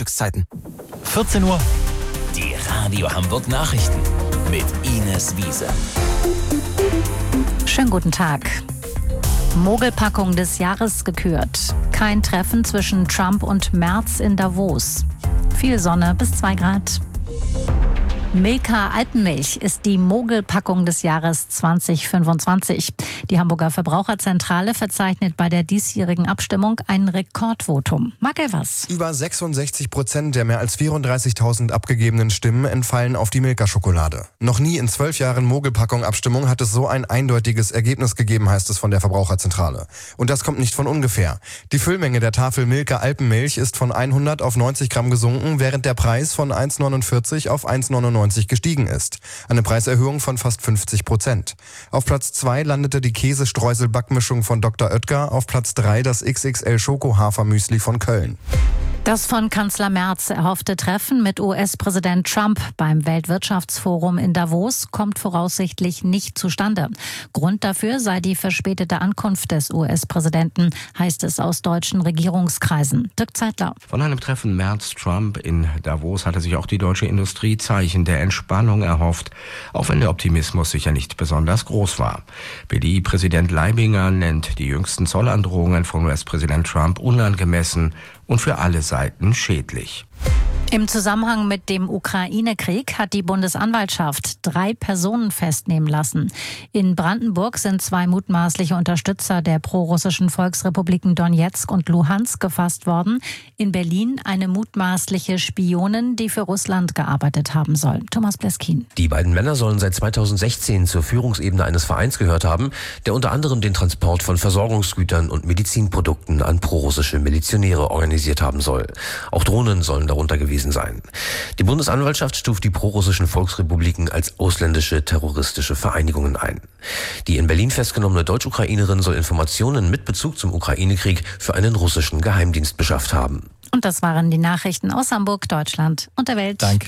Frühstückszeiten. 14 Uhr. Die Radio Hamburg Nachrichten mit Ines Wiese. Schönen guten Tag. Mogelpackung des Jahres gekürt. Kein Treffen zwischen Trump und Merz in Davos. Viel Sonne bis 2 Grad. Milka Alpenmilch ist die Mogelpackung des Jahres 2025. Die Hamburger Verbraucherzentrale verzeichnet bei der diesjährigen Abstimmung ein Rekordvotum. Mag er was? Über 66% der mehr als 34.000 abgegebenen Stimmen entfallen auf die Milka-Schokolade. Noch nie in 12 Jahren Mogelpackung-Abstimmung hat es so ein eindeutiges Ergebnis gegeben, heißt es von der Verbraucherzentrale. Und das kommt nicht von ungefähr. Die Füllmenge der Tafel Milka Alpenmilch ist von 100 auf 90 Gramm gesunken, während der Preis von 1,49 auf 1,99 gestiegen ist. Eine Preiserhöhung von fast 50%. Auf Platz 2 landete die Käse-Streusel-Backmischung von Dr. Oetker, auf Platz 3 das XXL Schoko-Hafermüsli von Köln. Das von Kanzler Merz erhoffte Treffen mit US-Präsident Trump beim Weltwirtschaftsforum in Davos kommt voraussichtlich nicht zustande. Grund dafür sei die verspätete Ankunft des US-Präsidenten, heißt es aus deutschen Regierungskreisen. Dirk Zeitler. Von einem Treffen Merz-Trump in Davos hatte sich auch die deutsche Industrie Zeichen der Entspannung erhofft, auch wenn der Optimismus sicher nicht besonders groß war. BDI-Präsident Leibinger nennt die jüngsten Zollandrohungen von US-Präsident Trump unangemessen und für alle Seiten schädlich. Im Zusammenhang mit dem Ukraine-Krieg hat die Bundesanwaltschaft 3 Personen festnehmen lassen. In Brandenburg sind 2 mutmaßliche Unterstützer der prorussischen Volksrepubliken Donetsk und Luhansk gefasst worden. In Berlin eine mutmaßliche Spionin, die für Russland gearbeitet haben soll. Thomas Bleskin. Die beiden Männer sollen seit 2016 zur Führungsebene eines Vereins gehört haben, der unter anderem den Transport von Versorgungsgütern und Medizinprodukten an prorussische Milizionäre organisiert haben soll. Auch Drohnen sollen darunter gewesen sein. Die Bundesanwaltschaft stuft die prorussischen Volksrepubliken als ausländische terroristische Vereinigungen ein. Die in Berlin festgenommene Deutsch-Ukrainerin soll Informationen mit Bezug zum Ukraine-Krieg für einen russischen Geheimdienst beschafft haben. Und das waren die Nachrichten aus Hamburg, Deutschland und der Welt. Danke.